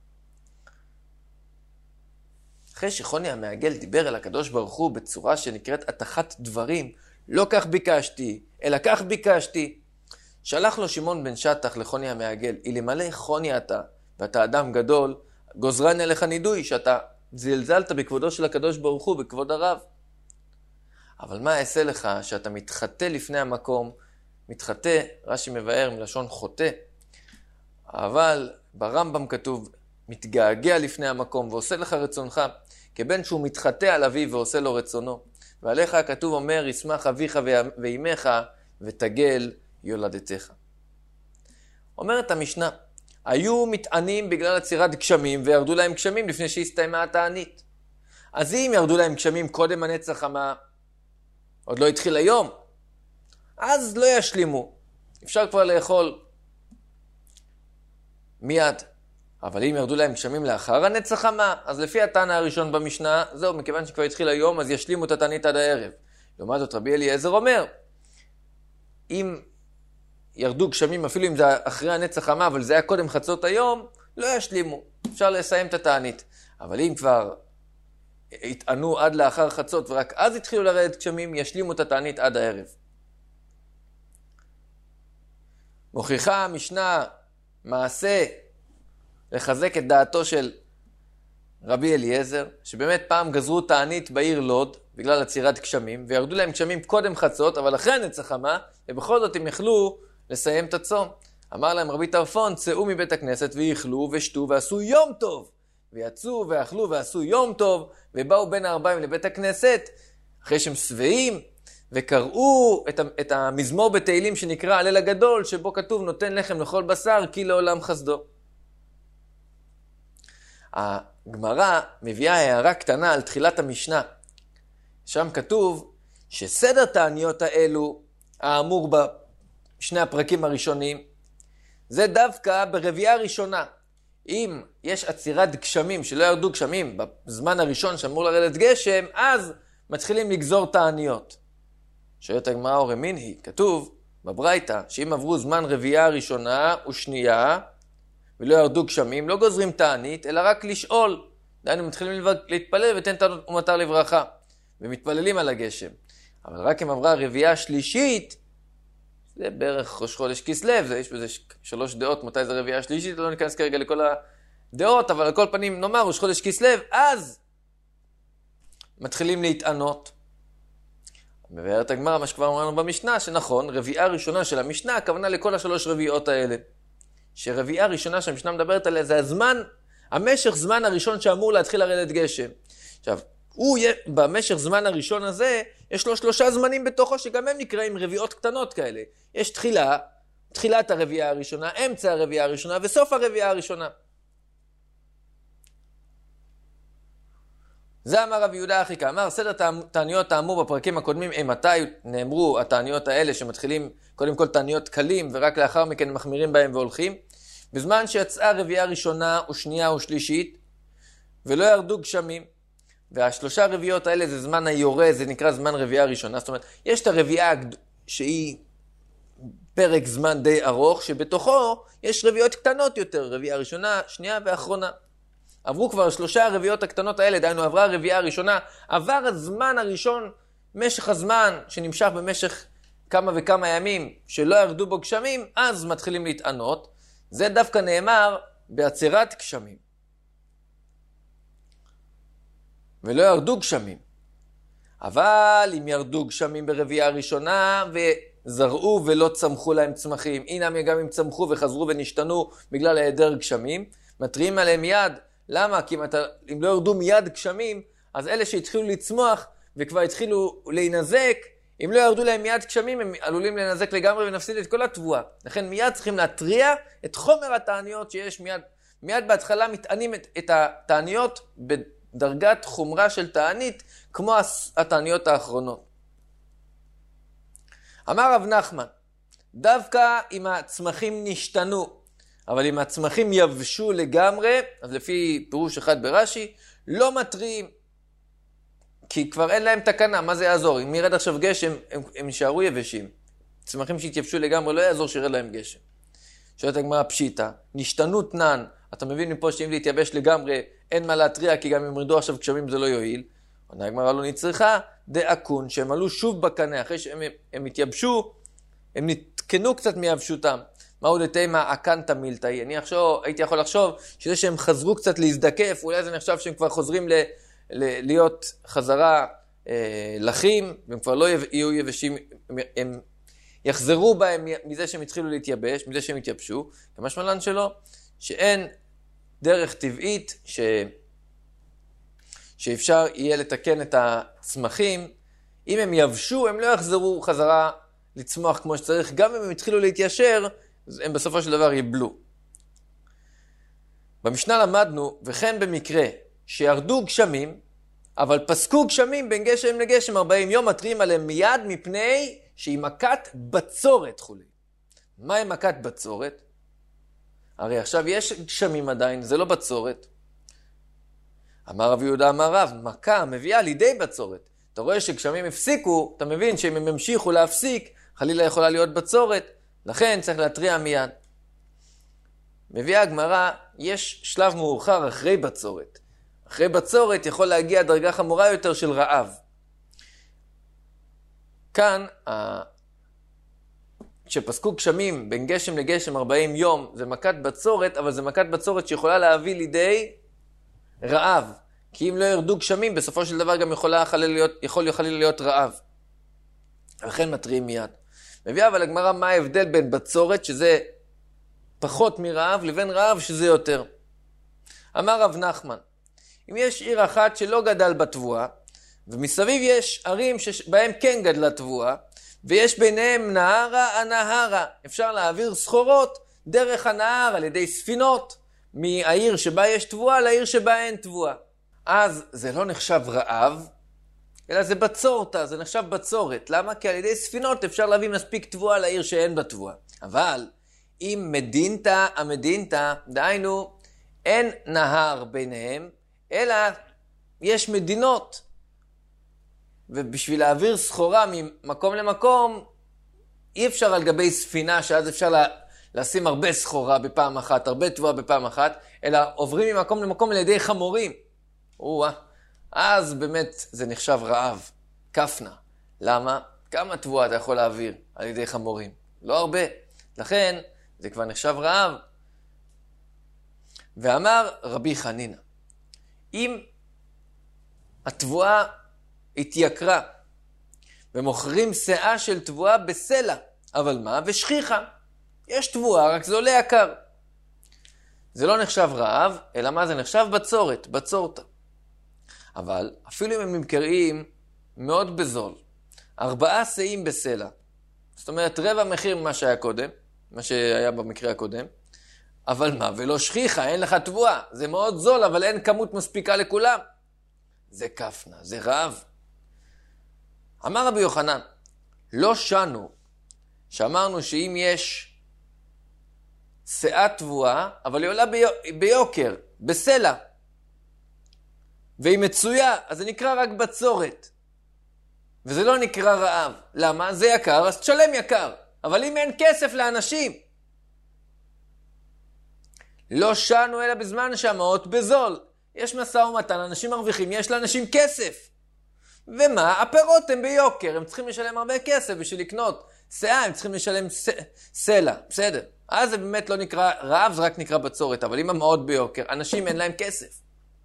אחרי שחוני המעגל דיבר אל הקדוש ברוך הוא בצורה שנקראת התחת דברים, לא כך ביקשתי, אלא כך ביקשתי, שלח לו שמעון בן שטח לחוני המעגל, אלמלא חוני אתה, ואתה אדם גדול, גוזרן אליך נידוי, שאתה זלזלת בכבודו של הקדוש ברוך הוא, בכבוד הרב. אבל מה אעשה לך שאתה מתחטא לפני המקום, מתחטא, רש"י מבאר מלשון חוטא, אבל ברמב"ם כתוב, מתגעגע לפני המקום ועושה לך רצונך, כבן שהוא מתחטא על אביו ועושה לו רצונו. ועליך הכתוב אומר, ישמח אביך ואימך ותגל יולדתך. אומרת המשנה, היו מתענים בגלל עצירת גשמים וירדו להם גשמים לפני שהסתיימה התענית. אז אם ירדו להם גשמים קודם הנצח חמה, עוד לא התחיל היום, אז לא ישלימו. אפשר כבר לאכול מיד. אבל אם ירדו להם גשמים לאחר הנצח חמה, אז לפי הטענה הראשון במשנה, זהו, מכיוון שכבר התחיל היום, אז ישלימו את התענית עד הערב. לעומת זאת רבי אליעזר אומר, אם ירדו גשמים, אפילו אם זה אחרי הנצח חמה, אבל זה היה קודם חצות היום, לא ישלימו. אפשר לסיים את התענית. אבל אם כבר התענו עד לאחר חצות, ורק אז התחילו לרדת גשמים, ישלימו את התענית עד הערב. מוכיחה המשנה מעשה לחזק את דעתו של רבי אליעזר, שבאמת פעם גזרו תענית בעיר לוד, בגלל עצירת גשמים, וירדו להם גשמים קודם חצות, אבל אחרי הנצח חמה, ובכל זאת הם יכלו לסיים את הצום. אמר להם רבי טרפון, צאו מבית הכנסת ויאכלו ושתו ועשו יום טוב. ויצאו ואכלו ועשו יום טוב, ובאו בין הארבעים לבית הכנסת, אחרי שהם שבעים, וקראו את, את המזמור בתהילים שנקרא הלל הגדול, שבו כתוב נותן לחם לכל בשר, כי לעולם חסדו. הגמרא מביאה הערה קטנה על תחילת המשנה. שם כתוב שסדר תעניות האלו, האמור בשני הפרקים הראשונים, זה דווקא ברביעה הראשונה. אם יש עצירת גשמים, שלא ירדו גשמים בזמן הראשון שאמור לרדת גשם, אז מתחילים לגזור תעניות. שואלת הגמרא אורי מינהי, כתוב בברייתא, שאם עברו זמן רביעה הראשונה ושנייה, ולא ירדו גשמים, לא גוזרים תענית, אלא רק לשאול. דיינו מתחילים להתפלל ותן תענות ומטר לברכה. ומתפללים על הגשם. אבל רק אם עברה רביעה שלישית, זה בערך ראש חודש כסלו, יש בזה שלוש דעות, מתי זה רביעה שלישית, לא ניכנס כרגע לכל הדעות, אבל על כל פנים נאמר ראש חודש כסלו, אז מתחילים להתענות. מבארת הגמרא, מה שכבר אמרנו במשנה, שנכון, רביעה ראשונה של המשנה, הכוונה לכל השלוש רביעות האלה. שרביעה ראשונה שהמשנה מדברת עליה, זה הזמן, המשך זמן הראשון שאמור להתחיל לרדת גשם. עכשיו, הוא, במשך זמן הראשון הזה, יש לו שלושה זמנים בתוכו, שגם הם נקראים רביעות קטנות כאלה. יש תחילה, תחילת הרביעה הראשונה, אמצע הרביעה הראשונה, וסוף הרביעה הראשונה. זה אמר רבי יהודה אחיקה, אמר סדר תעניות האמור בפרקים הקודמים, הם מתי נאמרו התעניות האלה שמתחילים קודם כל תעניות קלים ורק לאחר מכן מחמירים בהם והולכים, בזמן שיצאה רביעה ראשונה ושנייה ושלישית ולא ירדו גשמים, והשלושה רביעות האלה זה זמן היורה, זה נקרא זמן רביעה ראשונה, זאת אומרת יש את הרביעה שהיא פרק זמן די ארוך שבתוכו יש רביעות קטנות יותר, רביעה ראשונה, שנייה ואחרונה. עברו כבר שלושה הרביעות הקטנות האלה, דיינו עברה הרביעה הראשונה, עבר הזמן הראשון, משך הזמן שנמשך במשך כמה וכמה ימים, שלא ירדו בו גשמים, אז מתחילים להתענות. זה דווקא נאמר בעצירת גשמים. ולא ירדו גשמים. אבל אם ירדו גשמים ברביעה הראשונה וזרעו ולא צמחו להם צמחים, הנה גם אם צמחו וחזרו ונשתנו בגלל היעדר גשמים, מתריעים עליהם מיד. למה? כי אם, אתה, אם לא ירדו מיד גשמים, אז אלה שהתחילו לצמוח וכבר התחילו להינזק, אם לא ירדו להם מיד גשמים, הם עלולים להינזק לגמרי ונפסיד את כל התבואה. לכן מיד צריכים להטריע את חומר התעניות שיש מיד. מיד בהתחלה מתענים את, את התעניות בדרגת חומרה של תענית, כמו התעניות האחרונות. אמר רב נחמן, דווקא אם הצמחים נשתנו, אבל אם הצמחים יבשו לגמרי, אז לפי פירוש אחד ברש"י, לא מטריעים. כי כבר אין להם תקנה, מה זה יעזור? אם ירד עכשיו גשם, הם, הם יישארו יבשים. צמחים שהתייבשו לגמרי, לא יעזור שירד להם גשם. שואלת הגמרא פשיטא, נשתנו תנן, אתה מבין מפה שאם להתייבש לגמרי, אין מה להטריע, כי גם אם ירדו עכשיו גשמים זה לא יועיל. עונה הגמרא לא נצריכה, דאקון, שהם עלו שוב בקנה, אחרי שהם הם התייבשו, הם נתקנו קצת מיבשותם. מהו דתימה אקנתא מילתאי? אני עכשיו, הייתי יכול לחשוב שזה שהם חזרו קצת להזדקף, אולי זה נחשב שהם כבר חוזרים ל, ל, להיות חזרה אה, לחים, והם כבר לא יהיו יבשים, הם, הם יחזרו בהם מזה שהם התחילו להתייבש, מזה שהם התייבשו, כמשמע לן שלו, שאין דרך טבעית ש... שאפשר יהיה לתקן את הצמחים, אם הם יבשו, הם לא יחזרו חזרה לצמוח כמו שצריך, גם אם הם התחילו להתיישר, הם בסופו של דבר יבלו. במשנה למדנו, וכן במקרה שירדו גשמים, אבל פסקו גשמים בין גשם לגשם ארבעים יום, מתריעים עליהם מיד מפני שהיא מכת בצורת חולי. מה היא מכת בצורת? הרי עכשיו יש גשמים עדיין, זה לא בצורת. אמר רב יהודה אמר רב, מכה מביאה לידי בצורת. אתה רואה שגשמים הפסיקו, אתה מבין שאם הם המשיכו להפסיק, חלילה יכולה להיות בצורת, לכן צריך להטריע מיד. מביאה הגמרא, יש שלב מאוחר אחרי בצורת. אחרי בצורת יכול להגיע דרגה חמורה יותר של רעב. כאן, כשפסקו גשמים בין גשם לגשם ארבעים יום, זה מכת בצורת, אבל זה מכת בצורת שיכולה להביא לידי רעב. כי אם לא ירדו גשמים, בסופו של דבר גם יכולה להיות, יכול חלילה להיות רעב. לכן מטריעים מיד. מביאה אבל הגמרא מה ההבדל בין בצורת, שזה פחות מרעב, לבין רעב שזה יותר. אמר רב נחמן, אם יש עיר אחת שלא גדל בתבואה, ומסביב יש ערים שבהם כן גדלה תבואה, ויש ביניהם נהרה הנהרה, אפשר להעביר סחורות דרך הנהר על ידי ספינות, מהעיר שבה יש תבואה לעיר שבה אין תבואה. אז זה לא נחשב רעב, אלא זה בצורתה, זה נחשב בצורת. למה? כי על ידי ספינות אפשר להביא מספיק תבואה לעיר שאין בה תבואה. אבל אם מדינתא המדינתא, דהיינו, אין נהר ביניהם, אלא יש מדינות. ובשביל להעביר סחורה ממקום למקום, אי אפשר על גבי ספינה, שאז אפשר לה, לשים הרבה סחורה בפעם אחת, הרבה תבואה בפעם אחת, אלא עוברים ממקום למקום על ידי חמורים. או-אה. אז באמת זה נחשב רעב, כפנה. למה? כמה תבואה אתה יכול להעביר על ידי חמורים? לא הרבה. לכן זה כבר נחשב רעב. ואמר רבי חנינא, אם התבואה התייקרה ומוכרים שאה של תבואה בסלע, אבל מה? ושכיחה. יש תבואה, רק זה עולה יקר. זה לא נחשב רעב, אלא מה? זה נחשב בצורת, בצורתה. אבל אפילו אם הם נמכרים מאוד בזול, ארבעה שאים בסלע, זאת אומרת רבע מחיר ממה שהיה קודם, מה שהיה במקרה הקודם, אבל מה? ולא שכיחה, אין לך תבואה, זה מאוד זול, אבל אין כמות מספיקה לכולם. זה כפנה, זה רעב. אמר רבי יוחנן, לא שנו, שאמרנו שאם יש שאת תבואה, אבל היא עולה ביוקר, בסלע, והיא מצויה, אז זה נקרא רק בצורת. וזה לא נקרא רעב. למה? זה יקר, אז תשלם יקר. אבל אם אין כסף לאנשים, לא שנו אלא בזמן שהמעות בזול. יש משא ומתן, אנשים מרוויחים, יש לאנשים כסף. ומה? הפירות הם ביוקר, הם צריכים לשלם הרבה כסף בשביל לקנות שאה, הם צריכים לשלם סלע, בסדר. אז זה באמת לא נקרא רעב, זה רק נקרא בצורת, אבל אם המעות ביוקר, אנשים אין להם כסף.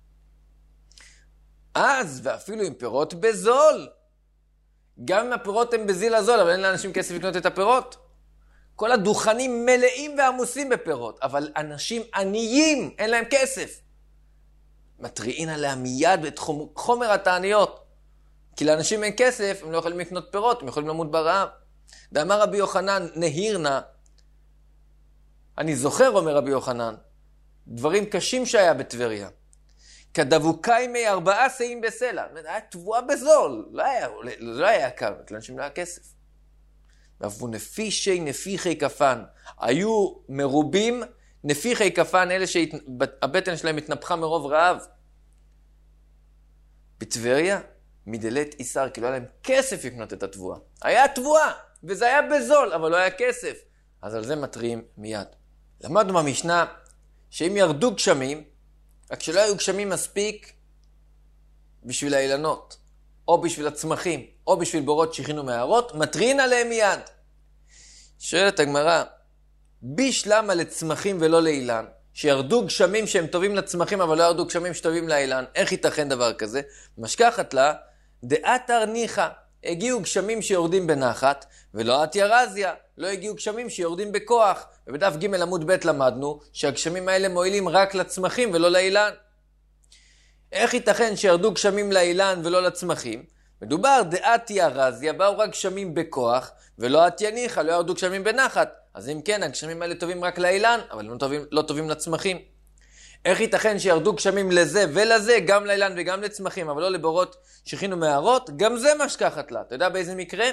אז, ואפילו עם פירות בזול, גם אם הפירות הם בזיל הזול, אבל אין לאנשים כסף לקנות את הפירות. כל הדוכנים מלאים ועמוסים בפירות, אבל אנשים עניים, אין להם כסף. מטריעין עליה מיד את חומר התעניות. כי לאנשים אין כסף, הם לא יכולים לקנות פירות, הם יכולים למות ברעב. ואמר רבי יוחנן, נהירנה, אני זוכר, אומר רבי יוחנן, דברים קשים שהיה בטבריה. כדבוקאי מי ארבעה שאים בסלע. היה תבואה בזול, לא היה, לא היה יקר, לאנשים לא היה כסף. ואפו נפישי נפיחי כפן. היו מרובים נפיחי כפן, אלה שהבטן שלהם התנפחה מרוב רעב. בטבריה, מדלת איסר, כי לא היה להם כסף לקנות את התבואה. היה תבואה, וזה היה בזול, אבל לא היה כסף. אז על זה מטריעים מיד. למדנו במשנה, שאם ירדו גשמים, רק שלא היו גשמים מספיק בשביל האילנות, או בשביל הצמחים, או בשביל בורות שהכינו מהערות, מטריעין עליהם מיד. שואלת הגמרא, ביש למה לצמחים ולא לאילן? שירדו גשמים שהם טובים לצמחים, אבל לא ירדו גשמים שטובים לאילן. איך ייתכן דבר כזה? משכחת לה, דעת ארניחה. הגיעו גשמים שיורדים בנחת, ולא אתירזיה. לא הגיעו גשמים שיורדים בכוח. ובדף ג' עמוד ב' למדנו שהגשמים האלה מועילים רק לצמחים ולא לאילן. איך ייתכן שירדו גשמים לאילן ולא לצמחים? מדובר דעתי ארזיה, באו רק גשמים בכוח, ולא עתייניחה, לא ירדו גשמים בנחת. אז אם כן, הגשמים האלה טובים רק לאילן, אבל לא טובים, לא טובים לצמחים. איך ייתכן שירדו גשמים לזה ולזה, גם לאילן וגם לצמחים, אבל לא לבורות שהכינו מהערות? גם זה משכחת לה. אתה יודע באיזה מקרה?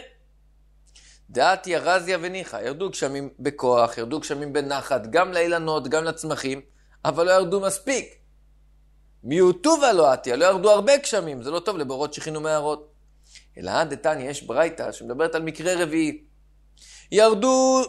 דעתי ארזיה וניחה, ירדו גשמים בכוח, ירדו גשמים בנחת, גם לאילנות, גם לצמחים, אבל לא ירדו מספיק. מיעוטו ולא עתיה, לא ירדו הרבה גשמים, זה לא טוב לבורות שהכינו מהערות. אלא דתני יש ברייתא שמדברת על מקרה רביעי. ירדו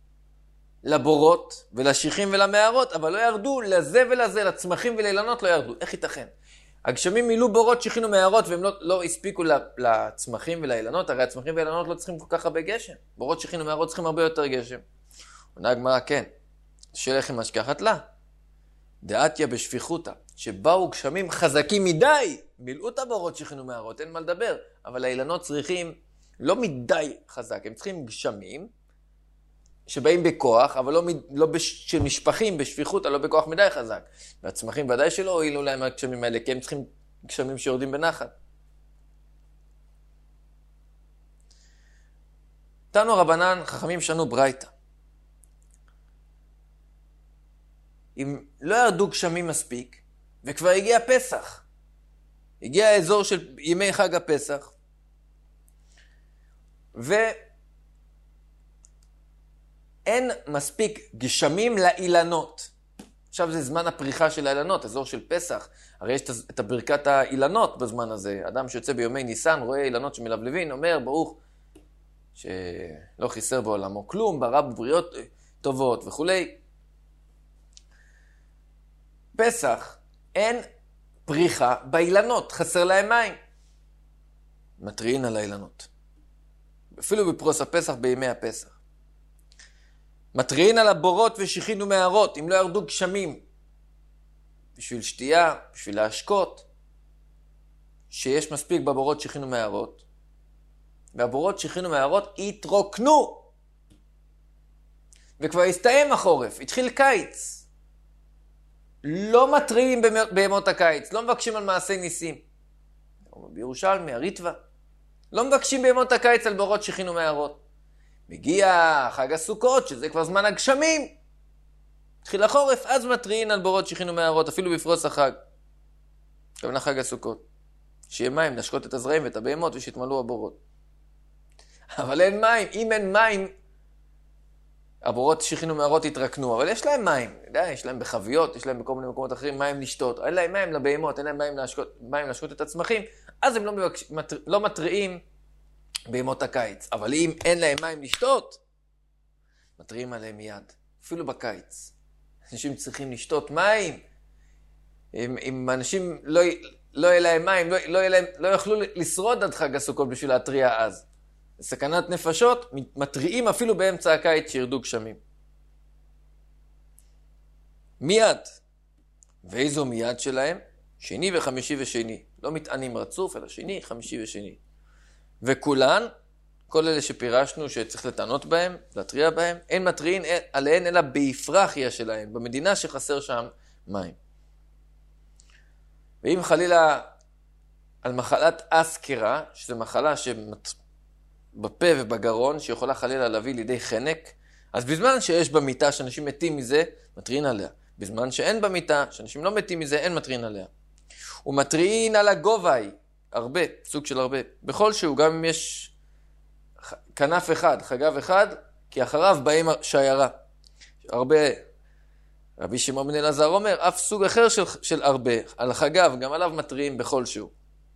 לבורות ולשיחים ולמערות, אבל לא ירדו לזה ולזה, לצמחים ולאילנות לא ירדו. איך ייתכן? הגשמים מילאו בורות שהכינו מהערות והם לא, לא הספיקו לצמחים ולאילנות, הרי הצמחים ולאילנות לא צריכים כל כך הרבה גשם. בורות שהכינו מהערות צריכים הרבה יותר גשם. עונה הגמרא, כן. שאלה איך היא משכחת לה? דעתיה בשפיכותה, שבאו גשמים חזקים מדי, מילאו את הבורות שהכינו מהערות, אין מה לדבר, אבל האילנות צריכים לא מדי חזק, הם צריכים גשמים שבאים בכוח, אבל לא, לא בש, שמשפחים בשפיכותה, לא בכוח מדי חזק. והצמחים ודאי שלא הועילו להם הגשמים האלה, כי הם צריכים גשמים שיורדים בנחת. תנו רבנן, חכמים שנו ברייתא. אם לא ירדו גשמים מספיק, וכבר הגיע פסח, הגיע האזור של ימי חג הפסח, ואין מספיק גשמים לאילנות. עכשיו זה זמן הפריחה של האילנות, אזור של פסח. הרי יש את ברכת האילנות בזמן הזה. אדם שיוצא ביומי ניסן, רואה אילנות שמלבלבים, אומר ברוך שלא חיסר בעולמו כלום, ברא בבריאות טובות וכו'. פסח, אין פריחה באילנות, חסר להם מים. מטריעין על האילנות. אפילו בפרוס הפסח, בימי הפסח. מטריעין על הבורות ושיחינו מהערות, אם לא ירדו גשמים. בשביל שתייה, בשביל להשקות, שיש מספיק בבורות שיחינו מהערות. והבורות שיחינו מהערות התרוקנו. וכבר הסתיים החורף, התחיל קיץ. לא מטריעים בימות הקיץ, לא מבקשים על מעשי ניסים. בירושלמי, הריטווה. לא מבקשים בימות הקיץ על בורות שהכינו מהערות. מגיע חג הסוכות, שזה כבר זמן הגשמים. התחיל החורף, אז מטריעים על בורות שהכינו מהערות, אפילו בפרוס החג. כוונה חג הסוכות. שיהיה מים, נשקות את הזרעים ואת הבהמות ושיתמלאו הבורות. אבל אין מים. אם אין מים, הבורות שהכינו מהערות התרקנו, אבל יש להם מים, יודע, יש להם בחביות, יש להם בכל מיני מקומות אחרים מים לשתות, אין להם מים לבהמות, אין להם מים להשקות, מים להשקות את הצמחים, אז הם לא, מבקש, מטר, לא מטריעים בימות הקיץ. אבל אם אין להם מים לשתות, מטריעים עליהם מיד, אפילו בקיץ. אנשים צריכים לשתות מים, אם, אם אנשים לא, לא יהיה להם מים, לא, לא, יהיה להם, לא יוכלו לשרוד עד חג הסוכות בשביל להטריע אז. סכנת נפשות, מטריעים אפילו באמצע הקיץ שירדו גשמים. מיד. ואיזו מיד שלהם? שני וחמישי ושני. לא מתענים רצוף, אלא שני, חמישי ושני. וכולן, כל אלה שפירשנו שצריך לטענות בהם, להטריע בהם, אין מטריעין עליהן אלא ביפרחיה שלהן, במדינה שחסר שם מים. ואם חלילה על מחלת אסקרה, שזו מחלה שבפה ובגרון, שיכולה חלילה להביא לידי חנק, אז בזמן שיש במיטה שאנשים מתים מזה, מטריעין עליה. בזמן שאין במיטה, שאנשים לא מתים מזה, אין מטריעין עליה. ומטריעין על הגובי, הרבה, סוג של הרבה. בכל שהוא, גם אם יש כנף אחד, חגב אחד, כי אחריו באים שיירה. הרבה, רבי שמעון בן אלעזר אומר, אף סוג אחר של, של הרבה, על חגב, גם עליו מטריעים בכל שהוא.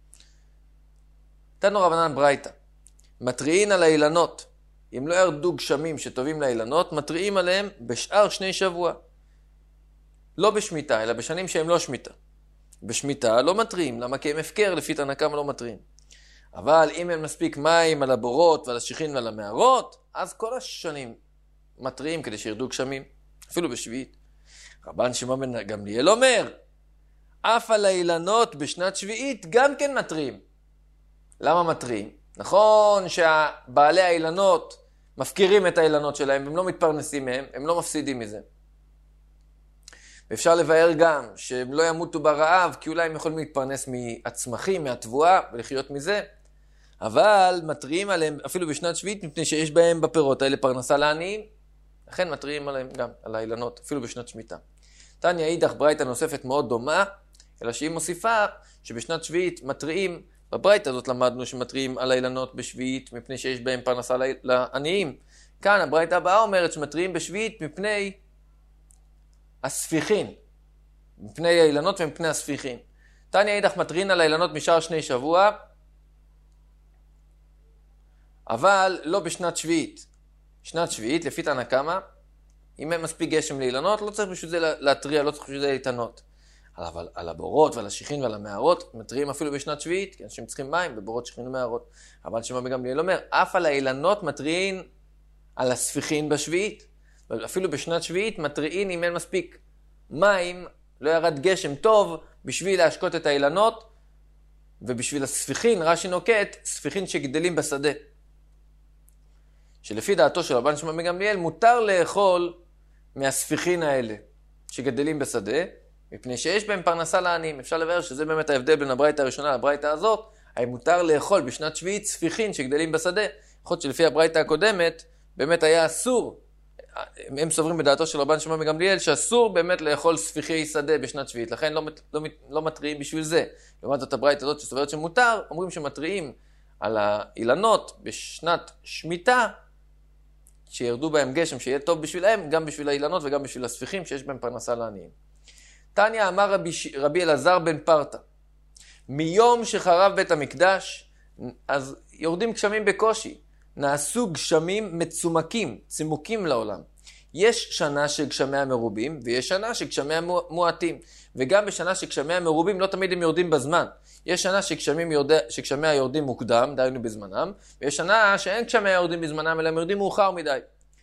תנו רבנן ברייתא, מטריעין על האילנות. אם לא ירדו גשמים שטובים לאילנות, מטריעים עליהם בשאר שני שבוע. לא בשמיטה, אלא בשנים שהם לא שמיטה. בשמיטה לא מטריעים, למה? כי הם הפקר, לפי תנא קמא לא מטריעים. אבל אם אין מספיק מים על הבורות ועל השיחין ועל המערות, אז כל השנים מטריעים כדי שירדו גשמים, אפילו בשביעית. רבן שמעון בן גמליאל אומר, אף על האילנות בשנת שביעית גם כן מטריעים. למה מטריעים? נכון שהבעלי האילנות מפקירים את האילנות שלהם, הם לא מתפרנסים מהם, הם לא מפסידים מזה. ואפשר לבאר גם שהם לא ימותו ברעב, כי אולי הם יכולים להתפרנס מהצמחים, מהתבואה, ולחיות מזה. אבל מטריעים עליהם אפילו בשנת שביעית, מפני שיש בהם בפירות האלה פרנסה לעניים. לכן מטריעים עליהם גם, על האילנות, אפילו בשנת שמיטה. תניא אידך ברייתא נוספת מאוד דומה, אלא שהיא מוסיפה שבשנת שביעית מטריעים, בברייתא הזאת למדנו שמטריעים על האילנות בשביעית, מפני שיש בהם פרנסה לעניים. כאן הברייתא הבאה אומרת שמטריעים בשביעית מפני הספיחין, מפני האילנות ומפני הספיחין. תניא אידך מטריעין על האילנות משאר שני שבוע, אבל לא בשנת שביעית. שנת שביעית, לפי תנא קמא, אם אין מספיק גשם לאילנות, לא צריך בשביל זה להטריע, לא צריך בשביל זה להתענות. אבל על הבורות ועל השיחין ועל המערות, מטריעים אפילו בשנת שביעית, כי אנשים צריכים מים בבורות, שיחין ומערות. אבל שמעון בן גמליאל אומר, אף על האילנות מטריעין על הספיחין בשביעית. אפילו בשנת שביעית מטריעין אם אין מספיק מים, לא ירד גשם טוב, בשביל להשקות את האילנות, ובשביל הספיחין, רש"י נוקט, ספיחין שגדלים בשדה. שלפי דעתו של רבן שמעון בן גמליאל, מותר לאכול מהספיחין האלה, שגדלים בשדה, מפני שיש בהם פרנסה לעניים. אפשר לבאר שזה באמת ההבדל בין הברייתא הראשונה לברייתא הזאת, האם מותר לאכול בשנת שביעית ספיחין שגדלים בשדה. יכול להיות שלפי הברייתא הקודמת, באמת היה אסור, הם סוברים בדעתו של רבן שמעון בן גמליאל, שאסור באמת לאכול ספיחי שדה בשנת שביעית, לכן לא, לא, לא מטריעים בשביל זה. לעומת זאת הברייתא הזאת שסוברת שמותר, אומרים שמטריעים על האילנות בשנת שמיטה, שירדו בהם גשם, שיהיה טוב בשבילהם, גם בשביל האילנות וגם בשביל הספיחים, שיש בהם פרנסה לעניים. תניא אמר רבי, רבי אלעזר בן פרתא, מיום שחרב בית המקדש, אז יורדים גשמים בקושי, נעשו גשמים מצומקים, צימוקים לעולם. יש שנה שגשמיה מרובים, ויש שנה שגשמיה מועטים. וגם בשנה שגשמיה מרובים, לא תמיד הם יורדים בזמן. יש שנה שגשמים יורד... שגשמיה יורדים מוקדם, דהיינו בזמנם, ויש שנה שאין גשמיה יורדים בזמנם, אלא הם יורדים מאוחר מדי.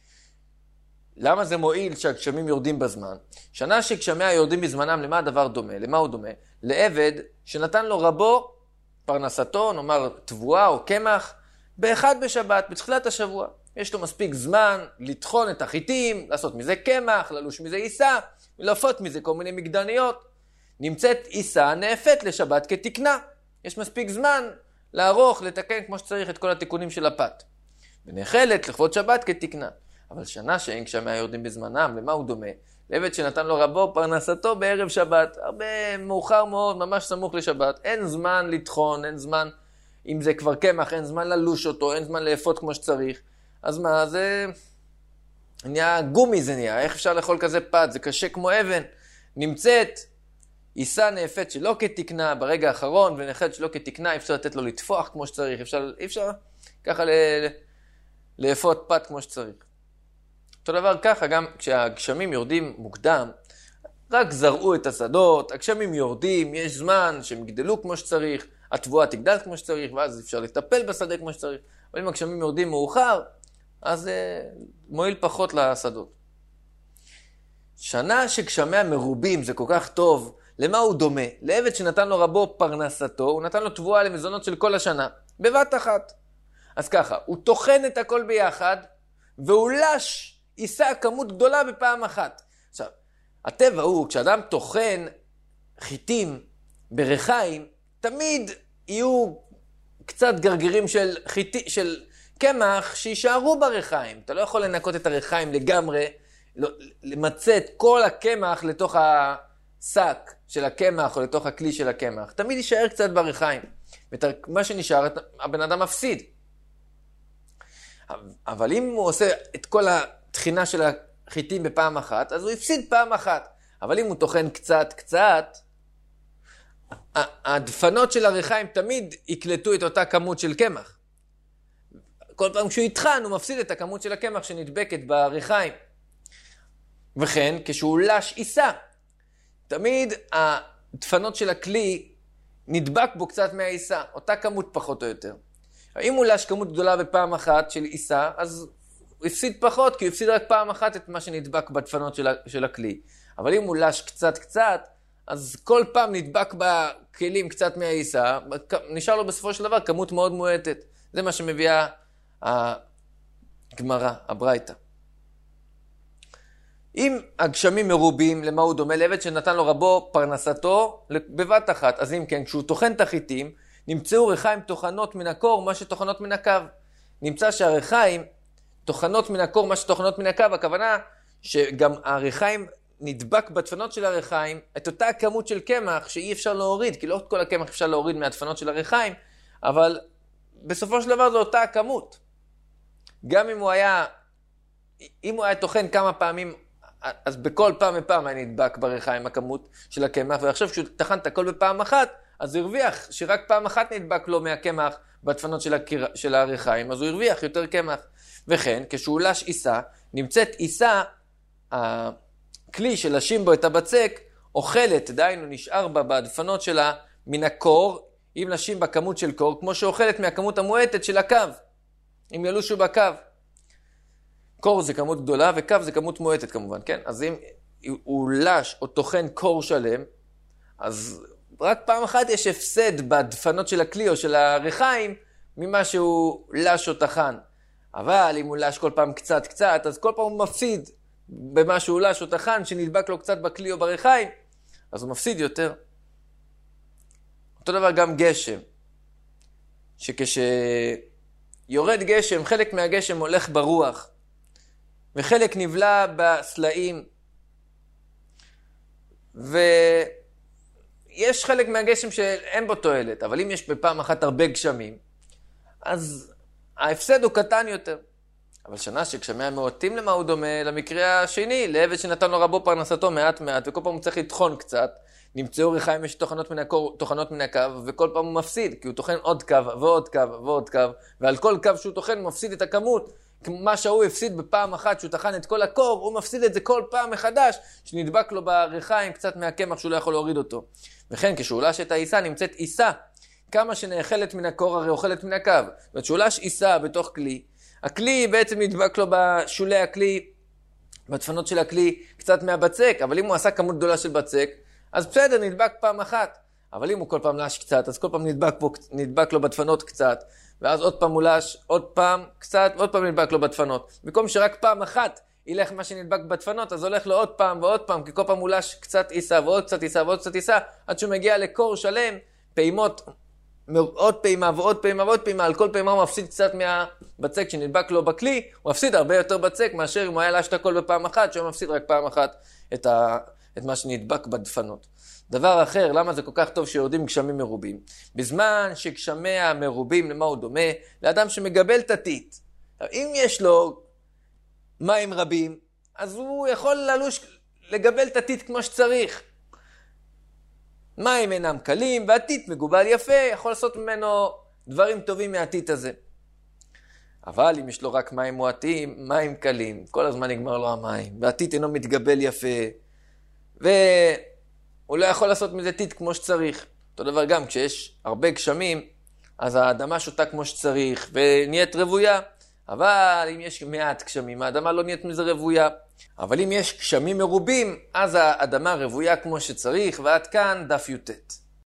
למה זה מועיל שהגשמים יורדים בזמן? שנה שגשמיה יורדים בזמנם, למה הדבר דומה? למה הוא דומה? לעבד שנתן לו רבו, פרנסתו, נאמר תבואה או קמח, באחד בשבת, בתחילת השבוע. יש לו מספיק זמן לטחון את החיטים, לעשות מזה קמח, ללוש מזה עיסה, ולעפות מזה כל מיני מגדניות. נמצאת עיסה נאפת לשבת כתקנה. יש מספיק זמן לערוך, לתקן כמו שצריך את כל התיקונים של הפת. ונאכלת לכבוד שבת כתקנה. אבל שנה שאין גשמיה יורדים בזמנם, למה הוא דומה? לעבד שנתן לו רבו פרנסתו בערב שבת, הרבה מאוחר מאוד, ממש סמוך לשבת. אין זמן לטחון, אין זמן, אם זה כבר קמח, אין זמן ללוש אותו, אין זמן לאפות כמו שצריך. אז מה, זה נהיה גומי זה נהיה, איך אפשר לאכול כזה פת? זה קשה כמו אבן. נמצאת עיסה נאפת שלא כתקנה ברגע האחרון, ונאכלת שלא כתקנה, אפשר לתת לו לטפוח כמו שצריך, אפשר, אפשר ככה ל... לאפות פת כמו שצריך. אותו דבר ככה, גם כשהגשמים יורדים מוקדם, רק זרעו את השדות, הגשמים יורדים, יש זמן שהם יגדלו כמו שצריך, התבואה תגדל כמו שצריך, ואז אפשר לטפל בשדה כמו שצריך. אבל אם הגשמים יורדים מאוחר, אז זה מועיל פחות לשדות. שנה שגשמיה מרובים זה כל כך טוב, למה הוא דומה? לעבד שנתן לו רבו פרנסתו, הוא נתן לו תבואה למזונות של כל השנה, בבת אחת. אז ככה, הוא תוכן את הכל ביחד, והוא לש, יישא כמות גדולה בפעם אחת. עכשיו, הטבע הוא, כשאדם תוכן חיטים ברחיים, תמיד יהיו קצת גרגירים של, חיטי, של קמח שישארו ברחיים. אתה לא יכול לנקות את הרחיים לגמרי, למצא את כל הקמח לתוך השק של הקמח או לתוך הכלי של הקמח. תמיד יישאר קצת ברחיים. ומה שנשאר, הבן אדם מפסיד. אבל אם הוא עושה את כל התחינה של החיטים בפעם אחת, אז הוא יפסיד פעם אחת. אבל אם הוא תוכן קצת קצת, הדפנות של הרחיים תמיד יקלטו את אותה כמות של קמח. כל פעם כשהוא יטחן, הוא מפסיד את הכמות של הקמח שנדבקת ברחיים. וכן, כשהוא לש עיסה, תמיד הדפנות של הכלי נדבק בו קצת מהעיסה, אותה כמות פחות או יותר. אם הוא לש כמות גדולה בפעם אחת של עיסה, אז הוא הפסיד פחות, כי הוא הפסיד רק פעם אחת את מה שנדבק בדפנות של, של הכלי. אבל אם הוא לש קצת קצת, אז כל פעם נדבק בכלים קצת מהעיסה, נשאר לו בסופו של דבר כמות מאוד מועטת. זה מה שמביאה הגמרא, הברייתא. אם הגשמים מרובים, למה הוא דומה? לעבד שנתן לו רבו פרנסתו בבת אחת. אז אם כן, כשהוא תוכן את החיטים, נמצאו רחיים תוכנות מן הקור, מה שתוכנות מן הקו. נמצא שהרחיים תוכנות מן הקור, מה שתוכנות מן הקו. הכוונה שגם הרחיים נדבק בדפנות של הרחיים, את אותה כמות של קמח שאי אפשר להוריד, כי לא את כל הקמח אפשר להוריד מהדפנות של הרחיים, אבל בסופו של דבר זו אותה הכמות. גם אם הוא היה, אם הוא היה תוכן כמה פעמים, אז בכל פעם ופעם היה נדבק ברחיים הכמות של הקמח, ועכשיו כשהוא תכן את הכל בפעם אחת, אז הוא הרוויח שרק פעם אחת נדבק לו מהקמח בדפנות של, הקיר, של הרחיים, אז הוא הרוויח יותר קמח. וכן, כשהוא לש עיסה, נמצאת עיסה, הכלי שלשים בו את הבצק, אוכלת, דיינו נשאר בה בדפנות שלה מן הקור, אם לשים בה כמות של קור, כמו שאוכלת מהכמות המועטת של הקו, אם ילושו בקו. קור זה כמות גדולה, וקו זה כמות מועטת כמובן, כן? אז אם הוא לש או תוכן קור שלם, אז רק פעם אחת יש הפסד בדפנות של הכלי או של הרחיים, ממה שהוא לש או תחן. אבל אם הוא לש כל פעם קצת קצת, אז כל פעם הוא מפסיד במה שהוא לש או תחן, שנדבק לו קצת בכלי או ברחיים, אז הוא מפסיד יותר. אותו דבר גם גשם, שכשיורד גשם, חלק מהגשם הולך ברוח, וחלק נבלע בסלעים, ויש חלק מהגשם שאין בו תועלת, אבל אם יש בפעם אחת הרבה גשמים, אז ההפסד הוא קטן יותר. אבל שנה שגשמיה מעוטים, למה הוא דומה? למקרה השני, לעבד שנתן לו רבו פרנסתו מעט מעט, וכל פעם הוא צריך לטחון קצת, נמצאו רחיים יש תוכנות מן הקור, תוכנות מן הקו, וכל פעם הוא מפסיד, כי הוא תוכן עוד קו ועוד קו ועוד קו, ועל כל קו שהוא תוכן הוא מפסיד את הכמות, מה שהוא הפסיד בפעם אחת שהוא תחן את כל הקור, הוא מפסיד את זה כל פעם מחדש, שנדבק לו ברחיים קצת מהקמח שהוא לא יכול להוריד אותו. וכן, כשהוא לש את העיסה, נמצאת עיסה, כמה שנאכלת מן הקור הרי אוכלת מן הקו. וכשהוא לש עיסה בתוך כלי, הכלי בעצם נדבק לו בשולי הכלי, בדפנות של הכלי, קצת מהבצק, אבל אם הוא עשה כמות גדולה של בצק, אז בסדר, נדבק פעם אחת. אבל אם הוא כל פעם לש קצת, אז כל פעם נדבק, פה, נדבק לו בדפנות קצת, ואז עוד פעם הוא לש, עוד פעם קצת, ועוד פעם נדבק לו בדפנות. במקום שרק פעם אחת ילך מה שנדבק בדפנות, אז הולך לו עוד פעם ועוד פעם, כי כל פעם הוא לש קצת עיסה ועוד קצת עיסה ועוד קצת עיסה, עד שהוא מגיע לקור שלם, פעימות, עוד פעימה ועוד פעימה ועוד פעימה, על כל פעימה הוא מפסיד קצת מהבצק שנדבק לו בכלי, הוא מפסיד הרבה יותר בצק מאשר אם הוא היה לש את הכל בפעם אחת, שהוא מפסיד רק פעם אחת את, ה, את מה שנדבק בדפנות. דבר אחר, למה זה כל כך טוב שיורדים גשמים מרובים? בזמן שגשמיה מרובים, למה הוא דומה? לאדם שמגבל תתית. אם יש לו מים רבים, אז הוא יכול ללוש, לגבל תתית כמו שצריך. מים אינם קלים, והתית מגובל יפה, יכול לעשות ממנו דברים טובים מהתית הזה. אבל אם יש לו רק מים מועטים, מים קלים, כל הזמן נגמר לו המים, והתית אינו מתגבל יפה, והוא לא יכול לעשות מזה תית כמו שצריך. אותו דבר גם, כשיש הרבה גשמים, אז האדמה שותה כמו שצריך, ונהיית רבויה. אבל אם יש מעט גשמים, האדמה לא נהיית מזה רבויה. אבל אם יש גשמים מרובים, אז האדמה רבויה כמו שצריך, ועד כאן דף י"ט.